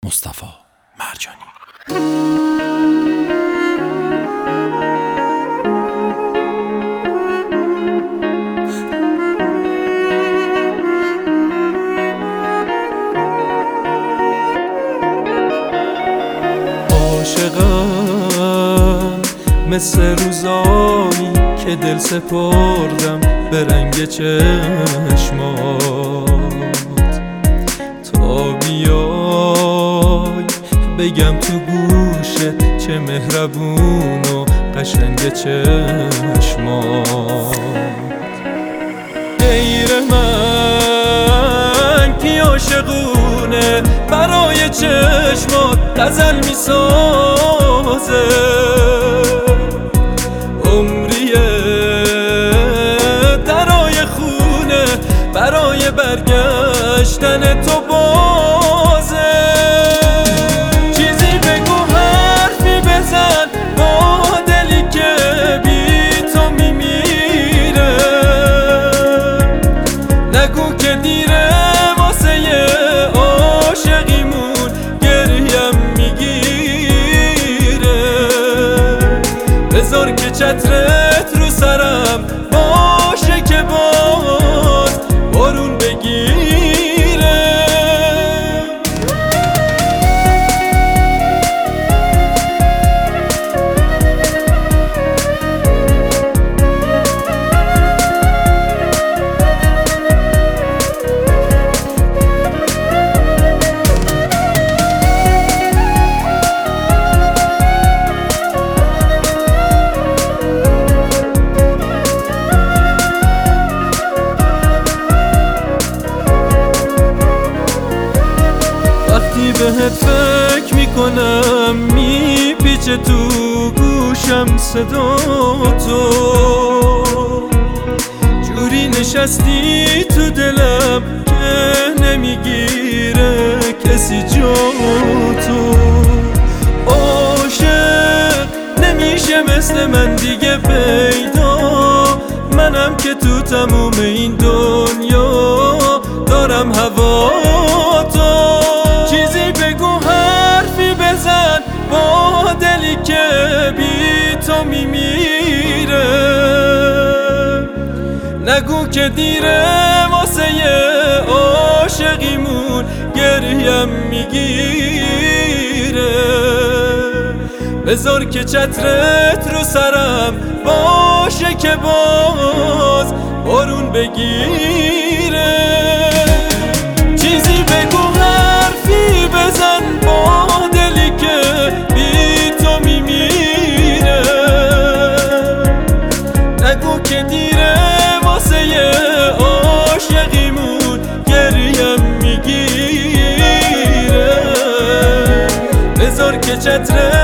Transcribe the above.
مصطفی مرجانی. عاشقم مثل روزایی که دل سپردم به رنگ چشمات، تا بیای بگم تو گوشت چه مهربون و قشنگ چشمات. غیر من کی عاشقونه برای چشمات غزل میسازه، عمریه درای خونه برای برگشتن تو بازه. چیزی بگو حرفی بزن با دلی که بی تو میمیره، نگو که دیره واسه عاشقیمون گریم میگیره. بذار که چترت رو سرم باشه که باز بارون بگیره. وقتی بهت فکر میکنم میپیچه تو گوشم صدا تو، جوری نشستی تو دلم که نمیگیره کسی جا تو. عاشق نمیشه مثل من دیگه پیدا، منم که تو تموم این دنیا دارم هوا تو. چیزی بگو حرفی بزن با دلی که بی تو میمیره، نگو که دیره واسه عاشقیمون گریم میگیره. بذار که چترت رو سرم باشه که باز بارون بگیره. چیزی بگو حرفی بزن با دلی که بی تو میمیره، نگو که دیره واسه عاشقیمون گریم میگیره. بذار که چترت